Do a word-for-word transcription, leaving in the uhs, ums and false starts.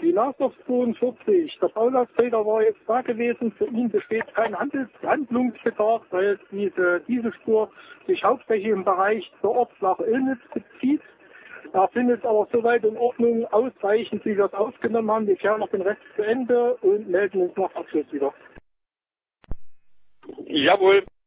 Die Lasthoff zweiundvierzig, der Baulasträger war jetzt da gewesen. Für ihn besteht kein Handels Handlungsbedarf, weil diese Dieselspur sich hauptsächlich im Bereich der Ortslache Illnitz bezieht. Er findet es aber soweit in Ordnung, ausreichend, wie wir es aufgenommen haben. Wir kehren noch den Rest zu Ende und melden uns nach Abschluss wieder. Jawohl.